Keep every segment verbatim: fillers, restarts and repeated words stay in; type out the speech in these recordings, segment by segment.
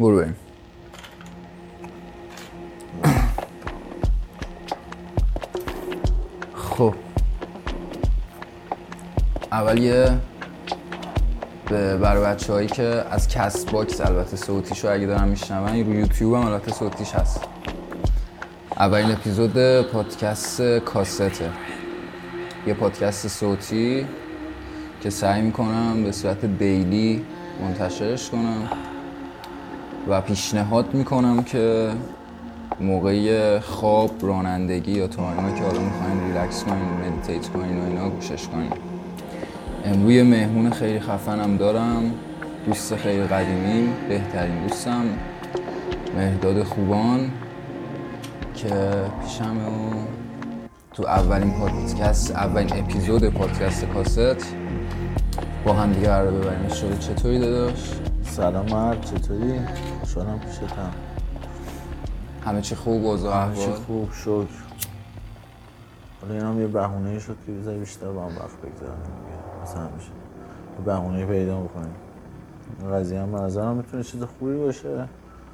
برو بریم. خب اول یه برای بچه هایی که از کست باکس البته صوتیشو اگه دارن میشنون رو یوتیوب هم البته صوتیش هست. اولین اپیزود پادکست کاسته، یه پادکست صوتی که سعی میکنم به صورت دیلی منتشرش کنم و پیشنهاد میکنم که موقع خواب، رانندگی یا تایمی که حالا میخواین ریلکس کنین، مدیتیت کنین و اینا گوشش کنین. امروز یه مهمون خیلی خفنم دارم، دوست خیلی قدیمی، بهترین دوستم، مهداد خوبان که پیشمه و تو اولین پادکست، اولین اپیزود پادکست کاست با هم دیگه قرار ببریم. شده چطوری داداش؟ سلام مرد، چطوری؟ خوشحالم پیشتم. همه چی خوب؟ اوضاع احوال؟ همه چی خوب، شکر. حالا این هم یه بهونه‌ای شد که بذاری بیشتر با هم وقت بگذارم دیگه. مثلا همیشه یه بهونه‌ای پیدا می‌کنیم. این قضیه هم به نظرم میتونه چیز خوبی باشه.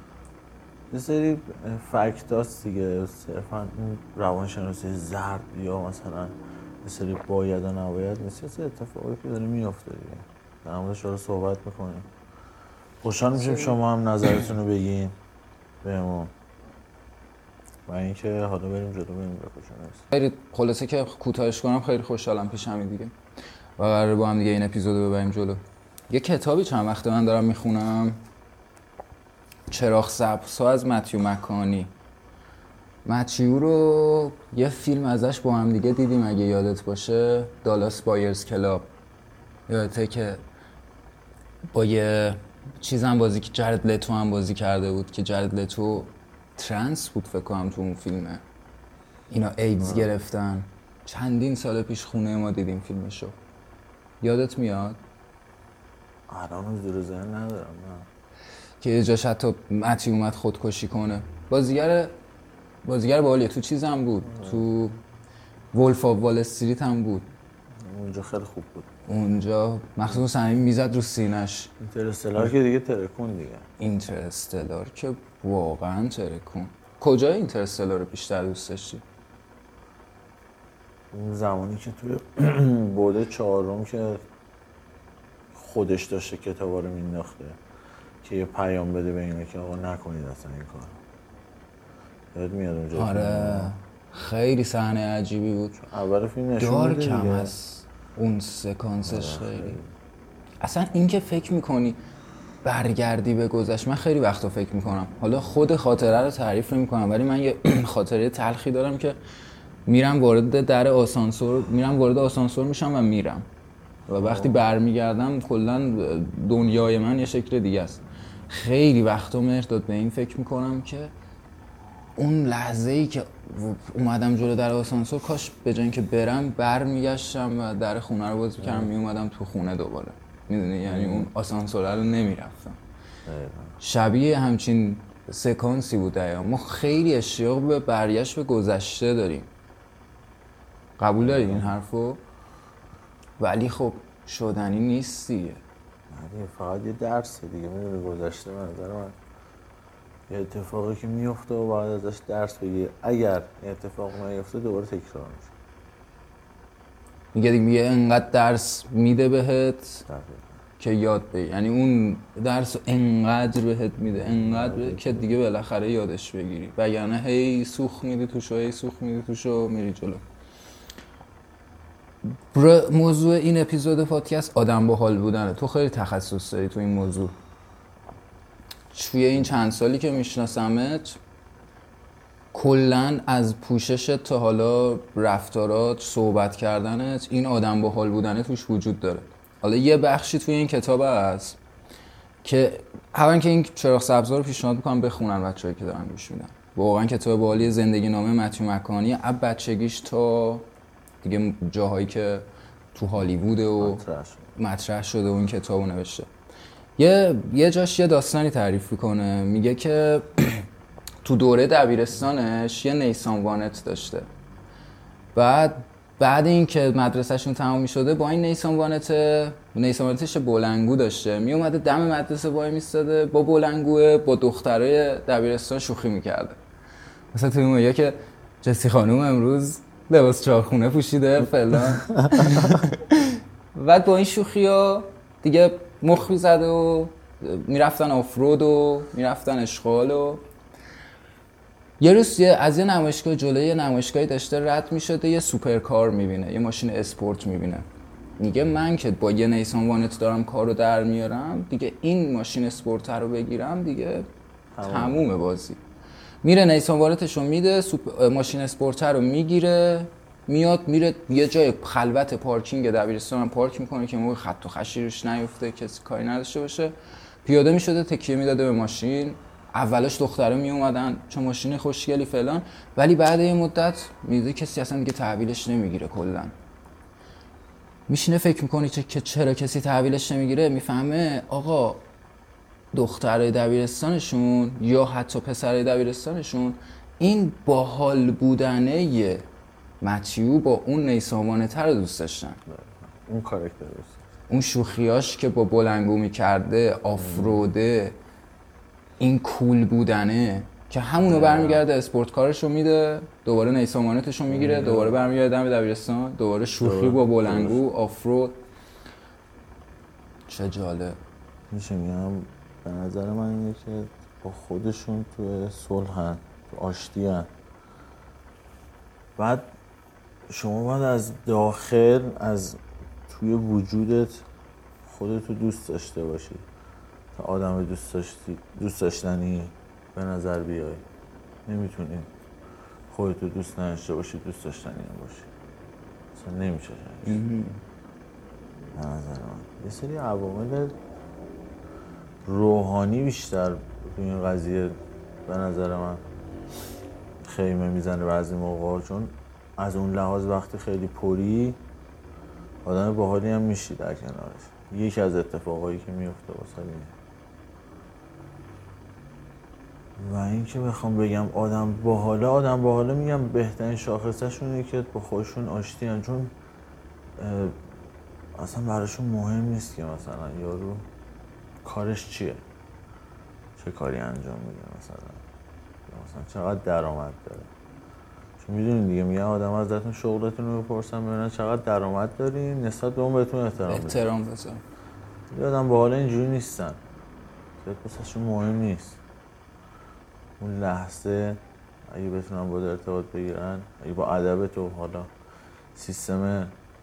یه سری فکت هست دیگه، صرفاً اون روانشناسی زرد یا مثلا یه سری باید و نباید نیست، یه سری اتفاقی که داره میفته دیگه. در موردش رو صحبت می‌کنیم. خوشحال میشیم شما هم نظرتون رو بگین بهمون و اینکه حالا بریم جلو، بریم بخوشم. خیلی خلاصه که کوتاهش کنم، خیلی خوشحالم پیش همین دیگه و قراره با هم دیگه این اپیزودو ببریم جلو. یه کتابی چند وقت من دارم میخونم، چراغ سبزها از متیو مکانی. متیو رو یه فیلم ازش با هم دیگه دیدیم اگه یادت باشه، دالاس بایرز کلاب. یادته که با یه چیزم بازی که جرد لتو هم بازی کرده بود که جرد لتو ترنس بود فکر کنم تو اون فیلمه. اینا ایدز گرفتن. چندین سال پیش خونه ما دیدیم فیلمشو. یادت میاد؟ الان حضور ذهن ندارم نه. که یه جاش حتی متی اومد خودکشی کنه. بازیگر بازیگر باحالیه. تو چیز هم بود، تو ولف آف وال استریت هم بود. اونجا خیلی خوب بود. اونجا مخصوصا صحنه میزد رو سینه‌اش. اینترستلار که دیگه ترکون دیگه. اینترستلار که واقعا ترکون. کجای اینترستلار رو بیشتر دوست داشتی؟ اون زمانی که توی بعد چهارم که خودش داشته کتابا رو مینداخته که یه پیام بده به اینا که آقا نکنید اصلا این کار. یاد میاد اونجا؟ آره خیلی صحنه عجیبی بود. اول فیلم نشون میده دارک هم دیگه. هست اون سکانسش. آره خیلی خیلی. اصلا این که فکر میکنی برگردی به گذشت، من خیلی وقتا فکر میکنم، حالا خود خاطره رو تعریف نمیکنم ولی من یه خاطره تلخی دارم که میرم وارد در آسانسور میرم وارد آسانسور میشم و میرم و وقتی برمیگردم کلا دنیای من یه شکل دیگه است. خیلی وقتا مرداد به این فکر میکنم که اون لحظه‌ای که اومدم جلو در آسانسور، کاش به جای اینکه برم برمیگشتم و در خونه رو باز می‌کردم میومدم تو خونه دوباره. میدونی یعنی اون آسانسور رو نمیرفتم. شبیه همچین سکانسی بود. دقیقا ما خیلی اشتیاق به برگشت به گذشته داریم. قبول داری این حرفو؟ ولی خب شدنی نیست دیگه. نه فقط یه درسه دیگه. میدونی گذشته من نظر من یه اتفاقی که میفته و باید ازش درس بگیری. اگر این اتفاق نیفته دوباره تکرار میشه. میگه دیگه میگه انقدر درس میده بهت دقیقا. که یاد بگیری. یعنی اون درس رو انقدر بهت میده انقدر بهت که دیگه بالاخره یادش بگیری، وگرنه هی سوخ میدی توش و هی سوخ میدی توش و میری جلو. موضوع این اپیزود پادکست آدم باحال بودنه. تو خیلی تخصص داری تو این موضوع. توی این چند سالی که میشناسمت کلن از پوششت تا حالا رفتارات، صحبت کردنت، این آدم باحال بودنه توش وجود داره. حالا یه بخشی توی این کتاب هست که اولا که این چراغ سبزها رو پیشنهاد میکنم بخونن بچه‌ای که دارن گوش میدن. واقعا کتاب باحالیه. زندگی نامه متیو مکانی از بچگیش تا دیگه جاهایی که تو هالیوود و مطرح شده و این کتابو نوشته. یه یه جاش یه داستانی تعریف میکنه، میگه که تو دوره دبیرستانش یه نیسان وانت داشته. بعد بعد این که مدرسهشون تمام میشده با این نیسان وانت نیسان والتش بلنگو داشته، می اومده دم مدرسه وای میستاده با بلنگوه با دخترای دبیرستان شوخی میکرده. مثلا توی اون که جسی خانوم امروز لباس چهارخونه پوشیده فلان. بعد با این شوخی‌ها دیگه مخ می‌زد و میرفتن آفرود و میرفتن اشغال و یه روز یه از یه نمایشگاه جلوی یه نمایشگاهی داشته رد می‌شده، یه سوپرکار می‌بینه، یه ماشین اسپورت می‌بینه. میگه من که با یه نیسان وانت دارم کارو در میارم، دیگه این ماشین اسپورت رو بگیرم دیگه تمومه بازی. میره نیسان وانتشو میده، ماشین اسپورت رو میگیره، میاد میره یه جای خلوت پارکینگ دبیرستان هم پارک میکنه که موقع خط و خشی روش نیفته، کسی کاری نداشته باشه. پیاده میشده تکیه میداده به ماشین. اولش دختره میومدن چه ماشین خوشگلی فلان، ولی بعد یه مدت میده کسی اصلا دیگه تحویلش نمیگیره. کلا میشینه فکر میکنه که چرا کسی تحویلش نمیگیره. میفهمه آقا دخترای دبیرستانشون یا حتی پسرای دبیرستانشون این باحال بودنه متیو با اون نیسان وانتر رو دوست داشتن. اون کاراکتر دوست اون شوخیاش که با بلنگو میکرده، آفروده، این کول بودنه که همونو برمیگرده اسپورت کارشو میده، دوباره نیسان وانتشو میگیره، دوباره برمیگرده دم دبیرستان، دوباره شوخی با بلنگو، آفرود. چه جالب. میشه میگم به نظر من اینه که با خودشون تو صلحن، تو آشتی‌ان. بعد شما باید از داخل، از توی وجودت خودتو دوست داشته باشی تا آدم دوست داشتی دوست داشتنی به نظر بیای. نمیتونی خودتو دوست نداشته باشی دوست داشتنی هم باشی، اصلا نمیشه. به نظر من یه سری عوامل روحانی بیشتر تو این قضیه به نظر من خیمه میزنه بعضی موقع، چون از اون لحاظ وقتی خیلی پری آدم باحالی هم میشی در کنارش. یکی از اتفاقایی که میفته واسه اینه. و این که بخوام بگم آدم باحاله، آدم باحاله میگم بهترین شاخصشونه که با خودشون آشتی هن، چون اصلا براشون مهم نیست که مثلا یارو کارش چیه، چه کاری انجام میده، مثلا مثلا چقدر درآمد داره. چون میدونین دیگه میگن آدم ازتون شغلتون رو بپرسن ببینن چقدر درآمد دارین، نسبت به اون بهتون احترام بدن. احترام بذار. یه آدم باحال اینجوری نیستن. واسهشون مهم نیست اون لحظه اگه بتونن با ارتباط بگیرن، اگه با ادب تو حالا سیستم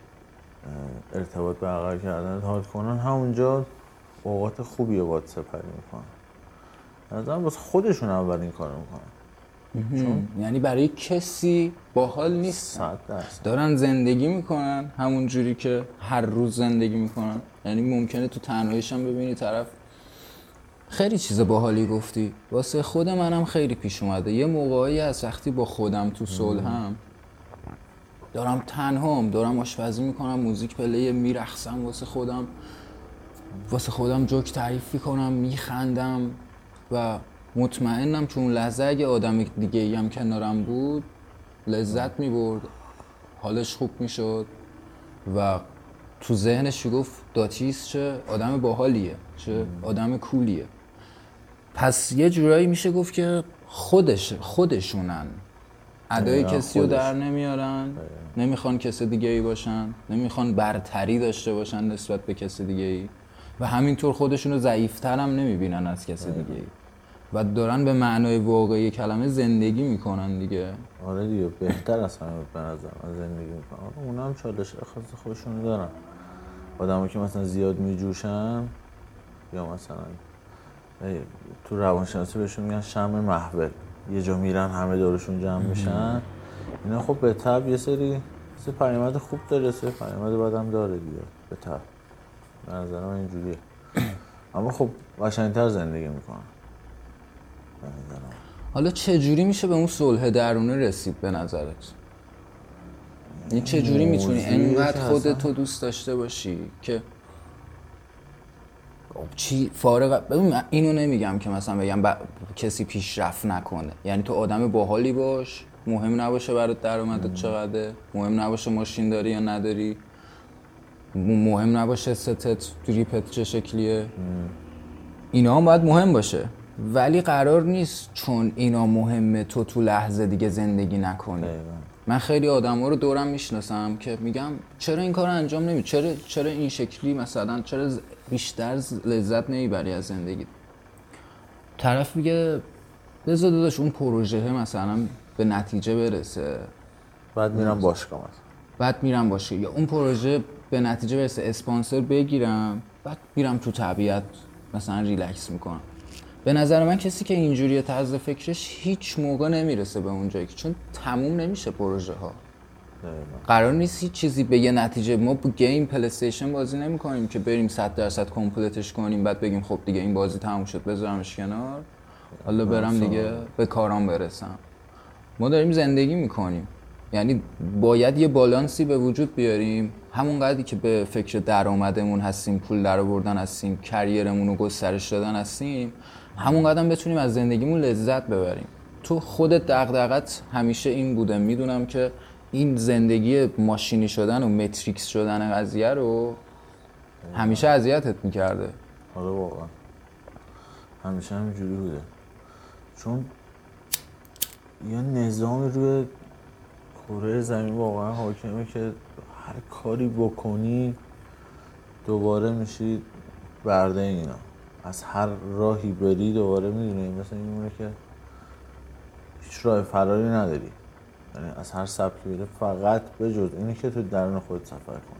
ارتباط برقرار کردن حال کنن، همونجا اوقات خوبی رو باید سپری میکنن. نظرم واسه خودشون اول این کارو میکنن. چون یعنی برای کسی باحال نیستن، دارن زندگی میکنن همون جوری که هر روز زندگی میکنن. یعنی ممکنه تو تنهاییش هم ببینی طرف خیلی چیز باحالی گفتی. واسه خود منم خیلی پیش اومده یه موقعی از وقتی با خودم تو صلحم، دارم تنهام، دارم آشپزی میکنم، موزیک پلی میرقصم واسه خودم، واسه خودم جوک تعریف میکنم، میخندم و مطمئنم چون لحظه اگه آدم دیگه ای هم کنارم بود لذت میبرد، حالش خوب میشد و تو ذهنش گفت داتیس چه آدم باحالیه، چه آدم کولیه. پس یه جورایی میشه گفت که خودش خودشونن، ادای کسی رو در نمیارن، نمیخوان کسی دیگه ای باشن، نمیخوان برتری داشته باشن نسبت به کسی دیگه ای و همینطور خودشون رو ضعیفتر هم نمیبینن از کسی دیگه ای و دارن به معنای واقعی کلمه زندگی میکنن دیگه. آره دیگه بهتر از همه به نظر من زندگی میکنن. اونا هم چالش خاص خودشون دارن. آدمایی که مثلا زیاد میجوشن یا مثلا تو روانشناسی بهشون میگن شمع محول، یه جا میرن همه دورشون جمع میشن. اینا خب به طب یه سری سری پیامد خوب داره، سری پیامد بدم داره دیگه. به طب به نظر من اینجوریه. اما خب قشنگ‌تر زندگی میکنن. حالا چه جوری میشه به اون صلح درونی رسید به نظرت؟ این چه جوری میتونی انقدر خودتو دوست داشته باشی که چی فارغ؟ ببین من اینو نمیگم که مثلا بگم ب... کسی پیشرفت نکنه، یعنی تو آدم باحالی باش، مهم نباشه برات درآمدت چقدره، مهم نباشه ماشین داری یا نداری، مهم نباشه ستت دریپت چه شکلیه، اینا هم باید مهم باشه، ولی قرار نیست چون اینا مهمه تو تو لحظه دیگه زندگی نکنی. دقیقا. من خیلی آدما رو دورم میشناسم که میگم چرا این کار انجام نمیدی، چرا چرا این شکلی مثلا چرا بیشتر لذت نمیبری از زندگی. طرف میگه بذار داداش اون پروژه مثلا به نتیجه برسه، بعد میرم باشگاه مثلا، بعد میرم باشگاه، یا اون پروژه به نتیجه برسه اسپانسر بگیرم، بعد میرم تو طبیعت مثلا ریلکس میکنم. به نظر من کسی که اینجوری طرز فکرش هیچ موقع نمیرسه به اون جایی، چون تموم نمیشه پروژه ها. قرار نیست هیچ چیزی به یه نتیجه. ما با گیم پلی استیشن بازی نمی‌کنیم که بریم صد درصد کامپلیتش کنیم بعد بگیم خب دیگه این بازی تموم شد بذارمش کنار حالا برم دیگه به کارام برسم. ما داریم زندگی میکنیم، یعنی باید یه بالانسی به وجود بیاریم. همون قدری که به فکر درآمدمون هستیم، پول درآوردن هستیم، کریرمون رو گسترش دادن هستیم، همون قدر بتونیم از زندگیمون لذت ببریم. تو خودت دغدغت همیشه این بوده، میدونم که این زندگی ماشینی شدن و متریکس شدن قضیه رو همیشه اذیتت میکرده. آره واقعا همیشه همینجوری بوده، چون یه نظامی روی کره زمین واقعا حاکمه که هر کاری بکنی دوباره میشی برده اینا. از هر راهی بری دوباره میدونی مثلا این مونه که هیچ راه فراری نداری، یعنی از هر سبکی بره فقط به جز اینه که تو درون خود سفر کنی.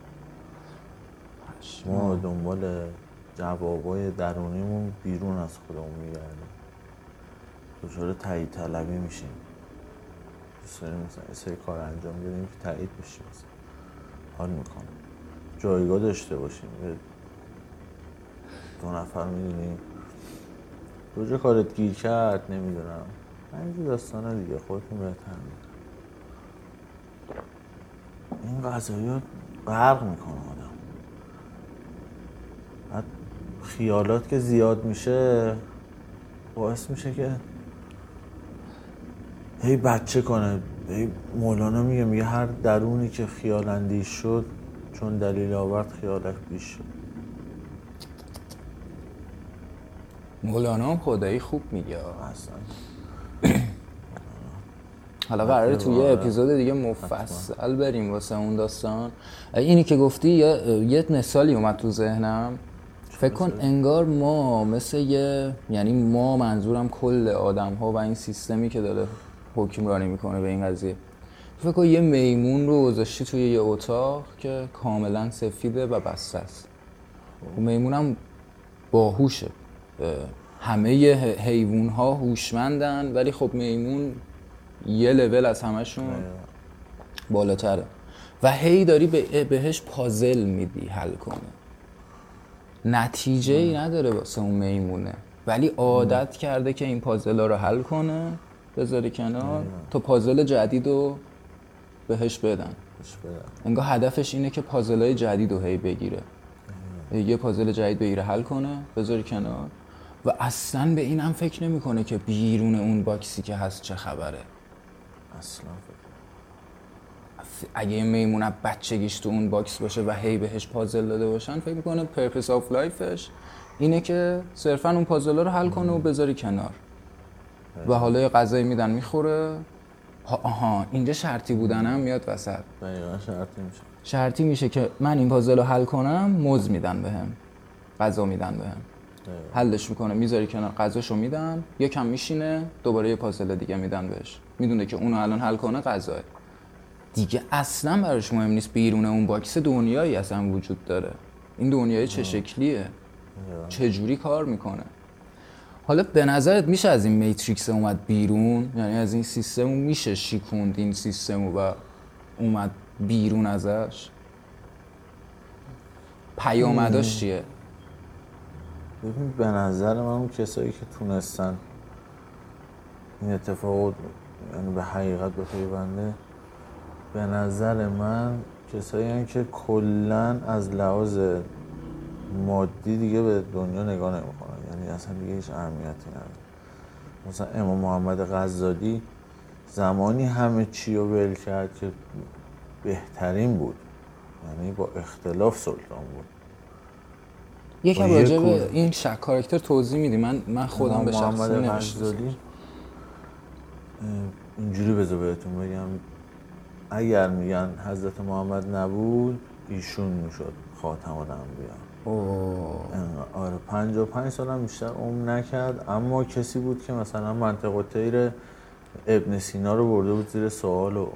ما دنبال جوابای درونیمون بیرون از خودمون میگردیم، دچار تایید طلبی میشیم، دوست داریم مثلا یه سری کار انجام بدیم که تایید بشیم، مثلا حال میکنم جایگاه داشته باشیم، دو نفر میدونیم کجا کارت گیر کرد نمیدونم، اینجور داستانه دیگه، خودتون بهتر میدونم. این قضایا غرق میکنه آدم. بعد خیالات که زیاد میشه باعث میشه که هی بچه کنه. هی مولانا میگه میگه هر درونی که خیال اندیش شد چون دلیل آورد خیالش بیش شد. مولانا هم خدایی خوب میگه اصلا. حالا قراره توی یه اپیزود دیگه مفصل بریم واسه اون داستان. اینی که گفتی یه, یه مثالی اومد تو ذهنم. فکر کن انگار ما مثل یه، یعنی ما منظورم کل آدم ها و این سیستمی که داره حکمرانی میکنه به این قضیه. فکر کن یه میمون رو گذاشتی توی یه اتاق که کاملا سفیده و بسته است. و میمونم باهوشه، همه حیوان ها هوشمندن ولی خب میمون یه لول از همشون بالاتره و هی داری بهش پازل میدی حل کنه. نتیجه ای نداره واسه اون میمونه ولی عادت کرده که این پازل ها رو حل کنه بذاری کنار تا پازل جدید رو بهش بدن. انگار هدفش اینه که پازل های جدید رو هی بگیره، یه پازل جدید بگیره حل کنه بذاری کنار و اصلا به این هم فکر نمی کنه که بیرون اون باکسی که هست چه خبره. اصلا اگه یه میمون بچگیش تو اون باکس باشه و هی بهش پازل داده باشن فکر میکنه پرپس آف لایفش اینه که صرفا اون پازل رو حل کنه و بذاری کنار و حالا یه غذایی میدن میخوره. آها اینجا شرطی بودنم میاد وسط. دقیقاً شرطی میشه. شرطی میشه که من این پازل رو حل کنم موز میدن بهم، غذا میدن بهم. حلش میکنه میذاری کنار، غذاشو میدن، یکم میشینه دوباره یه پازل دیگه میدن بهش، میدونه که اونو الان حل کنه غذاه دیگه. اصلا براش مهم نیست بیرون اون باکس دنیایی اصلا وجود داره، این دنیای چه شکلیه، چه جوری کار میکنه. حالا به نظرت میشه از این میتریکس اومد بیرون؟ یعنی از این سیستم میشه شیکوند این سیستم و اومد بیرون ازش؟ پیامداش چیه؟ ببین به نظر من اون کسایی که تونستن این اتفاق یعنی به حقیقت بپیونده، به نظر من کسایی هستن که کلن از لحاظ مادی دیگه به دنیا نگاه نمی‌کنن، یعنی اصلا دیگه هیچ اهمیتی نداره. مثلا امام محمد غزالی زمانی همه چی رو ول کرد که بهترین بود، یعنی با اختلاف سلطان بود. یکم راجع به این شک کاراکتر توضیح میدی؟ من من خودم به شخصی نمی‌شناسم. اینجوری بذار بهتون بگم، اگر میگن حضرت محمد نبود ایشون میشد خاتم الانبیا. اوه. آره پنجاه و پنج سال هم بیشتر عمر نکرد، اما کسی بود که مثلا منطق الطیر ابن سینا رو برده بود زیر سوال و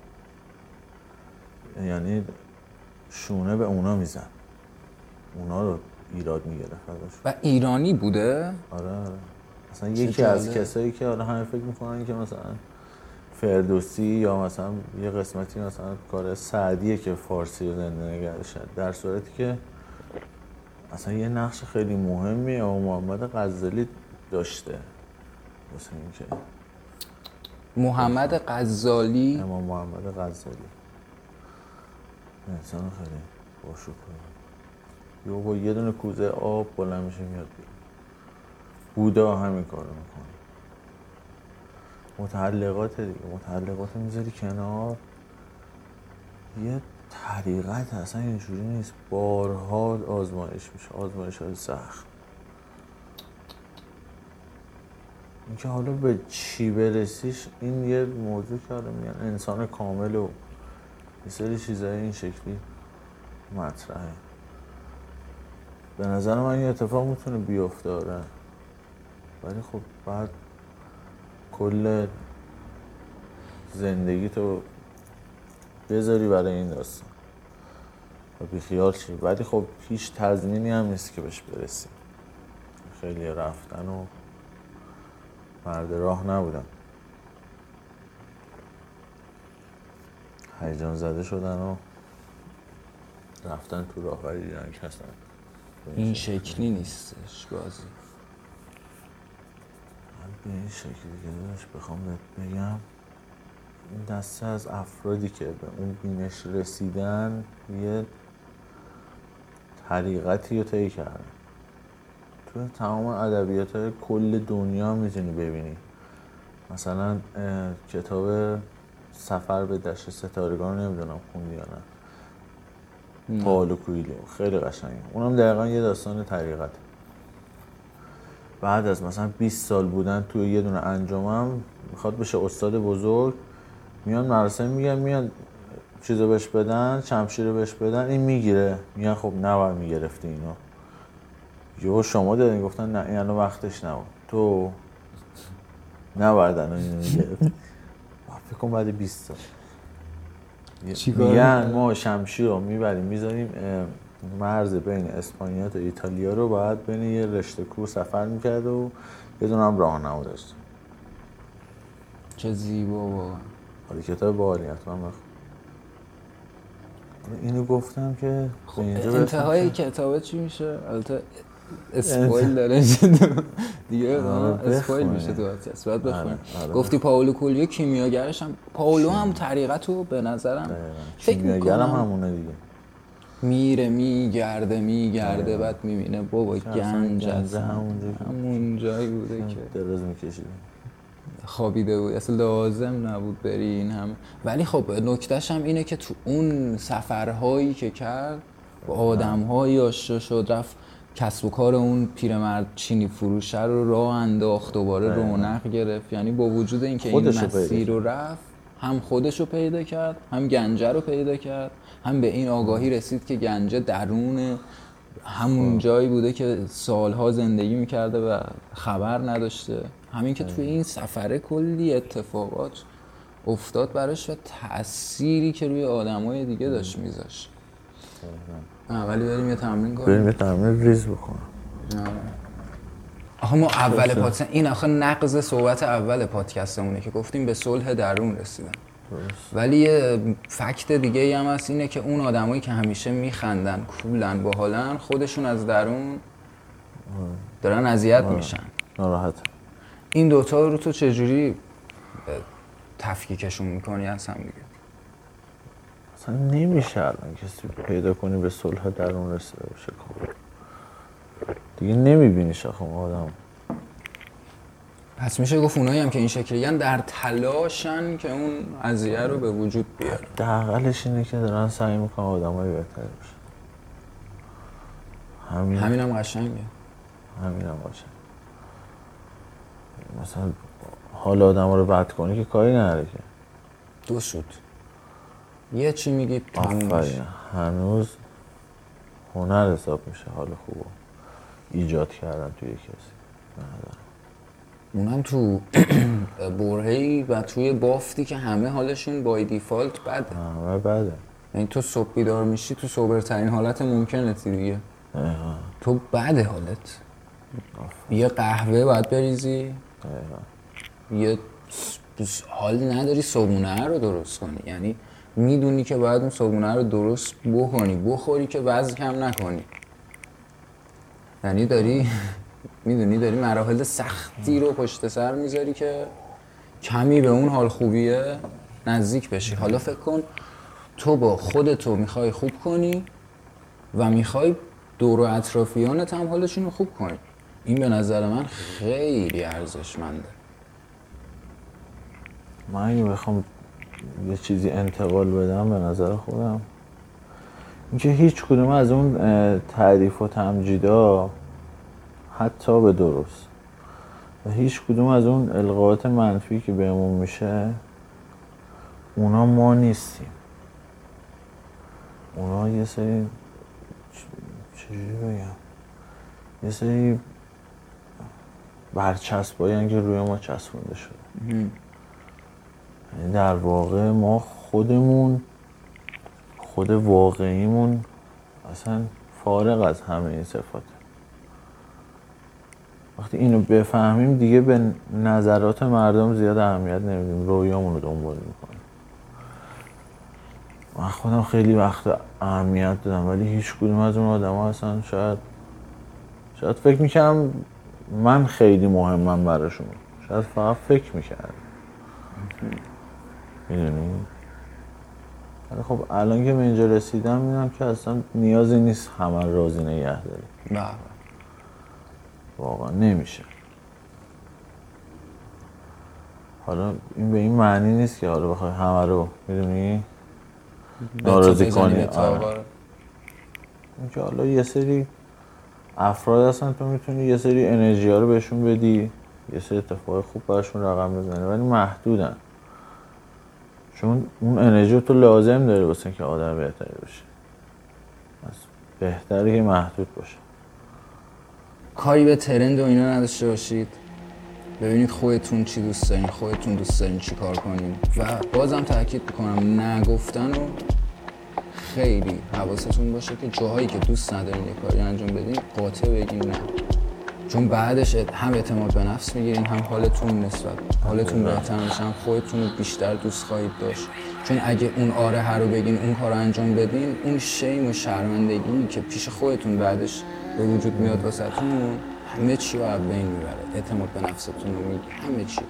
یعنی شونه به اونا میزن، اونا رو ایراد میگرفت ازش. و ایرانی بوده؟ آره آره مثلا یکی از کسایی که حالا همه فکر میکنن که مثلا فردوسی یا مثلا یه قسمتی مثلا کار سعدیه که فارسی رو زنده نگه داشته، در صورتی که اصلا یه نقش خیلی مهمی امام محمد غزالی داشته. مثلا اینکه محمد غزالی، امام محمد غزالی انسان خیلی باشکوه، یا با یه دونه کوزه آب بلند میشه میاد بیرون. بودا همین کارو میکنه. متعلقات دیگه، متعلقات میذاری کنار، یه طریقت اصلا اینجوری نیست، بارها آزمایش میشه، آزمایش های سخت. اینکه حالا به چی برسیش این یه موضوع که حالا میگن انسان کامل و یه سری چیزای این شکلی مطرحه. به نظر من یه اتفاق میتونه بیفته آره، ولی خب بعد کل زندگی تو بذاری برای این داستان و بیخیال شی، ولی خب هیچ تضمینی هم نیست که بهش برسی. خیلی رفتن و مرد راه نبودن، هیجان زده شدن و رفتن تو راه ولی دیدن که اصلا این شکلی نیستش بازی. به این شکلی که داشت بخوام بهت بگم، این دسته از افرادی که به اون بینش رسیدن یه طریقتی رو طی کردن. تو تمام ادبیات‌های کل دنیا میتونی ببینی. مثلا کتاب سفر به دشت ستارگان رو نمیدونم خوندی یا نه، پائولو کوئیلو، خیلی قشنگه. اونم دقیقا یه داستان طریقت. بعد از مثلا بیست سال بودن توی یه دونه انجمن میخواد بشه استاد بزرگ، میان مراسم میگن، میان چیزو بهش بدن، شمشیر رو بهش بدن، این میگیره، میگن خب نباید میگرفتی اینو، یهو شما دادین گفتن نه این الان وقتش نبود، تو نباید الان اینو میگرفتی. فکر کن بعد بیست سال میگن ما شمشیر رو میبریم میذاریم مرز بین اسپانیا تا ایتالیا رو، باید بین یه رشته کوه سفر میکرد و یه دونه هم راهنما داشت. چه زیبا واقعا. حالا کتاب باحالی حتما بخون. اینو گفتم که خب انتهای کتابه چی میشه؟ البته اسپویل داره دیگه، اسپویل میشه تو پادکست بعد بخونیم. گفتی پائولو کوئیلو کیمیاگرش هم، پائولو هم طریقتو به نظرم فکر کیمیاگرم همونه دیگه، میره میگرده میگرده بعد میبینه بابا گنج هست همون جایی بوده که دراز میکشیده خوابیده بود، اصلا لازم نبود بری این هم. ولی خب نکتهش هم اینه که تو اون سفرهایی که کرد با آدم‌هایی آشنا شد، رفت کسب و کار اون پیرمرد چینی فروشه رو راه انداخت، دوباره رونق گرفت. یعنی با وجود اینکه این مسیر رو رفت، هم خودش رو پیدا کرد، هم گنجه رو پیدا کرد، هم به این آگاهی رسید که گنجه درون همون جایی بوده که سالها زندگی میکرده و خبر نداشته. همین که توی این سفره کلی اتفاقات افتاد براش و تأثیری که روی آدمای دیگه داشت میذاشت. ولی بریم یه تمرین کنیم. بریم یه تمرین ریز بکنم. آخه ما اول پادکست این آخه نقض صحبت اول پادکستمونه که گفتیم به صلح درون رسیدن. ولی یه فکت دیگه هم هست، اینه که اون آدمایی که همیشه میخندن، کولن، باحالن، خودشون از درون دارن اذیت میشن، ناراحت. این دوتا رو تو چجوری تفکیکشون میکنی از هم دیگه؟ اصلا نمیشه الان کسی پیدا کنی به صلح درون رسیده باشه دیگه، نمیبینیش آخه اون آدم. پس میشه گفت اونایی هم که این شکلیان در تلاشن که اون قضیه رو به وجود بیارن. حداقلش اینه که دارن سعی میکنن آدمای بهتری باشن. همین همینم قشنگه. همینم باشه. مثلا حال آدما رو بد کنی که کاری نداره که. دو سود. یه چی میگی تموم میشه. هنوز هنر حساب میشه حال خوبو ایجاد کردن توی کسی. اونم تو برهه‌ای و توی بافتی که همه حالشون بای دیفالت بده. همه بده. یعنی تو صبح بیدار میشی تو سوبرترین حالت ممکنتی دیگه. ایها. تو بده حالت. یه قهوه باید بریزی. ایها. یه حال نداری صبحونه رو درست کنی. یعنی میدونی که باید اون صبحونه رو درست بکنی، بخوری که وزن کم نکنی. یعنی داری میدونی داری مراحل سختی رو پشت سر میذاری که کمی به اون حال خوبیه نزدیک بشی. حالا فکر کن تو با خودتو میخوای خوب کنی و میخوای دور و اطرافیانت هم حالشون رو خوب کنی. این به نظر من خیلی ارزشمنده. من اگه بخوام یه چیزی انتقال بدم به نظر خودم اینکه هیچ کدوم از اون تعریف و تمجیدا حتی به درست و هیچ کدوم از اون القاءات منفی که بهمون میشه اونا ما نیستیم. اونا یه سری چجوری بگم یه سری برچسبایی که روی ما چسبونده شده. یعنی در واقع ما خودمون خود واقعیمون اصلا فارغ از همه این صفاته. وقتی اینو بفهمیم دیگه به نظرات مردم زیاد اهمیت نمیدیم، رویامون رو دنبال میکنیم. من خودم خیلی وقت اهمیت دادم ولی هیچ کدوم از اون آدم ها اصلا شاید شاید فکر میکنم من خیلی مهمم براشون، شاید فقط فکر میکردم. میدونی؟ ولی خب الان که به اینجا رسیدم میدونم که اصلا نیازی نیست همه راضی نگه داری. بله. واقعا نمیشه. حالا این به این معنی نیست که حالا بخوای همه رو میدونی ناراضی کنی. اینکه حالا یه سری افراد هستن تو میتونی یه سری انرژی ها رو بهشون بدی، یه سری اتفاق خوب براشون رقم بزنی ولی محدودن. چون اون انرژی تو لازم داری واسه که آدم بهتری بشه. پس بهتره که محدود باشه. کاری به ترند و اینا نداشته باشید. ببینید خودتون چی دوست دارین، خودتون دوست دارین چی کار کنین و بازم تاکید میکنم نگفتن و خیلی حواستون باشه که جاهایی که دوست ندارین یه کاری انجام بدین قاطع بگین نه. چون بعدش هم اعتماد به نفس میگیرین هم حالتون نسبت حالتون بهتر میشه، هم خودتون رو بیشتر دوست خواهید داشت. چون اگه اون آره رو بگین اون کار رو انجام بدین اون شیم و شرمندگی که پیش خودتون بعدش به وجود میاد واسهتون همه چی رو از بین میبره. اعتماد به نفستون رو میگی همه چی.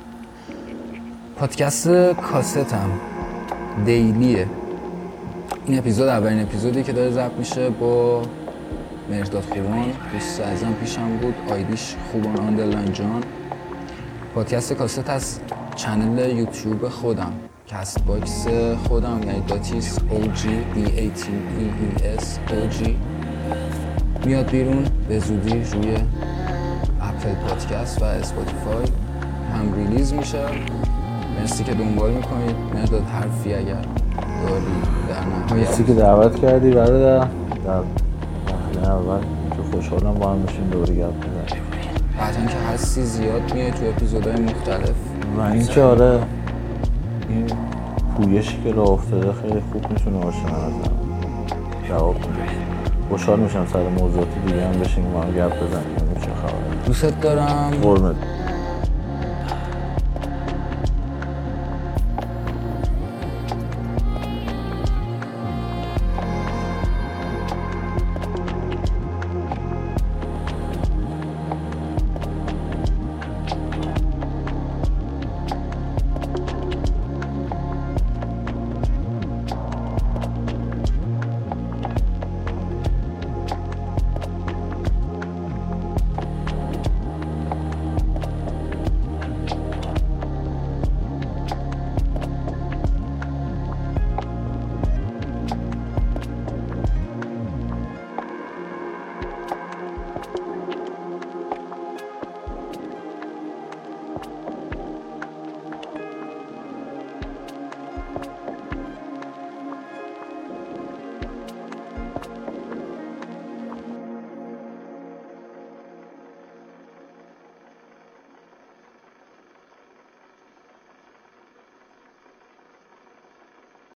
پادکست کاستم دیلیه. این اپیزود اولین اپیزودی که داره ضبط میشه با مرداد خوبان، دوست عزیزم پیشم بود، آیدیش خوبان آندرلاین جان. پادکست کاست از چنل یوتیوب خودم، کست باکس خودم یعنی داتیس او جی دی ای تی ای ای اس او جی میاد بیرون به زودی روی اپل پادکست و اسپاتیفای هم ریلیز میشه. مرسی که دنبال میکنید. مرداد حرفی اگر داری در نهایت؟ مرسی که دعوت کردی برادر. در نه اول که خوشحالم با هم بشیم دوری گپ بزنیم. بعدن که هستی زیاد میای تو اپیزودهای مختلف و این که آره این پویشی که راه افتاده خیلی خوب میتونه باشه. نظرم جواب میده. خوشحال میشم سر موضوعات دیگه هم بشیم با هم گپ بزنیم. چه خبره؟ دوست دارم. قربونت.